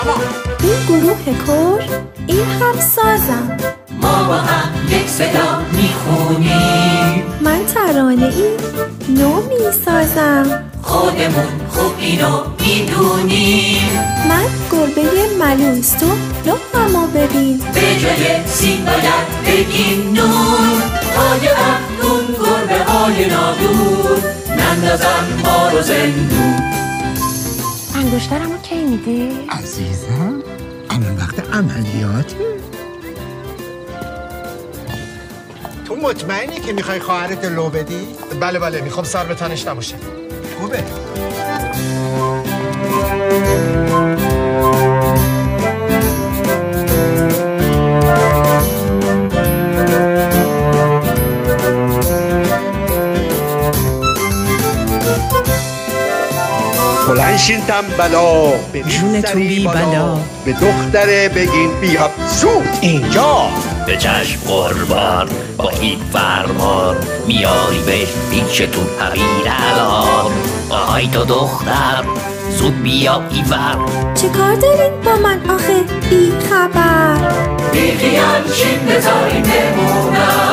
این گروه کور، این هم سازم. ما با هم یک صدا میخونیم. من ترانه ای نو میسازم. خودمون خوب اینو میدونیم. من گربه ملوس، تو لوحمو ببین. به جای سین باید بگیم نون. تای اون گربه های نادون نندازن ما رو زندون. انگشترمو کی میدی؟ عزیزم الان وقت عملیاته. تو مطمئنی که میخوای خواهرت لو بدی؟ بله میخوام سر به تنش نباشه. خوبه. بلنشین تنبلا، جونتون بی بلا، به دختره بگین بیا زود اینجا. به چشم قربان با این فرمان میاری به پیشتون همین الان. آهای تو دختر زود بیا ایور. چه کار دارین با من آخه بی خبر؟ بی خیال شین بذاریم بمونم.